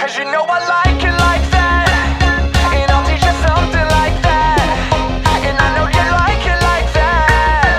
'Cause you know I like it like that, and I'll teach you something like that, and I know you like it like that.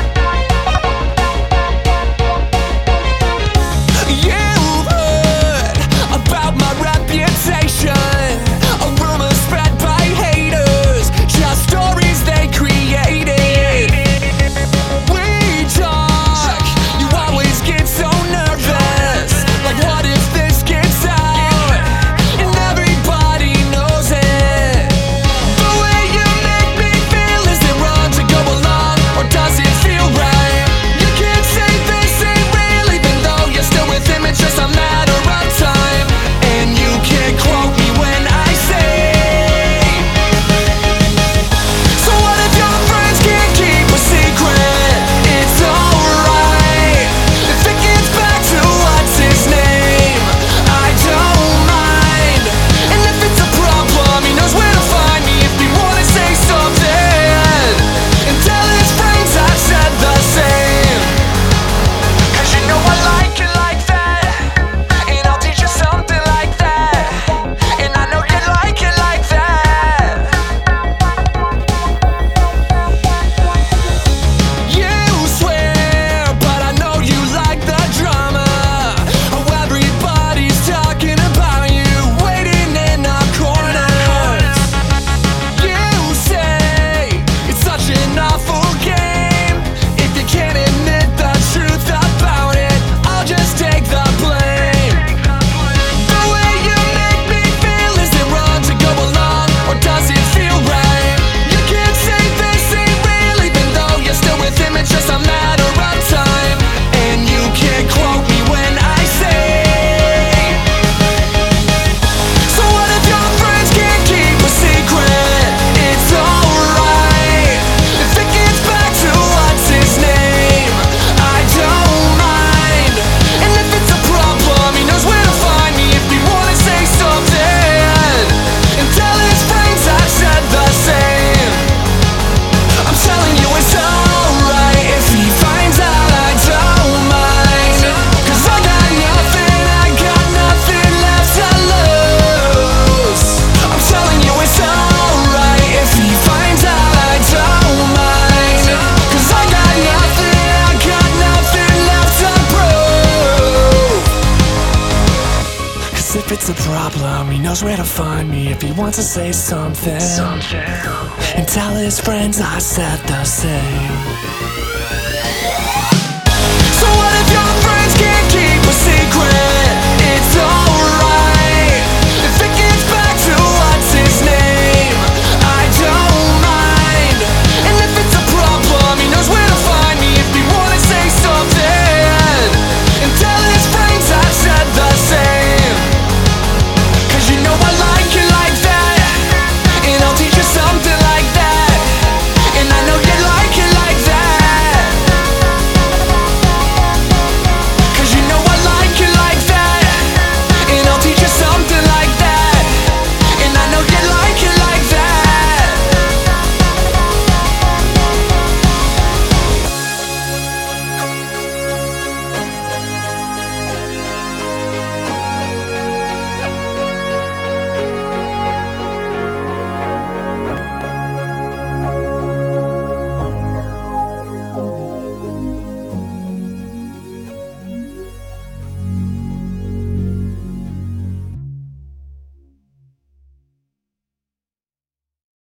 You've heard about my reputation, a rumor spread by haters, just stories they created. We talk, you always get so nervous, like what if this gets out, and everybody knows it. The way you make me feel, is it wrong to go along, or does it feel right? You can't say this ain't real, even though you're still with him, it's just a matter of time. And you can't quote me when I say, so what if your friends can't keep a secret? It's alright if it gets back to what's his name, I don't mind. And if it's a problem, he knows where to find me if he wanna say something, and tell his friends I said the same. 'Cause you know I like it like that, and I'll teach you something like that, and I know you like it like that. You swear, but I know you like the drama, how everybody's talking about you, waiting in our corners. You say it's such an awful game, if you can't admit the truth about it, I'll just take the blame. The way you make me feel, is it wrong to go along, or does it feel right? You can't say this ain't real, even though you're still with him, it's just a matter of time. And you can't quote me when I say, so what if your friends can't keep a secret? It's alright if it gets back to what's his name, I don't mind. And if it's a problem, he knows where to find me if he wanna say something, and tell his friends I said the same. I'm telling you it's alright if he finds out, I don't mind. 'Cause I got nothing left to lose. I'm telling you it's alright if he finds out, I don't mind. 'Cause I got nothing left to prove. 'Cause if it's a problem, he knows where to find me if he wants to say something, and tell his friends I said the same.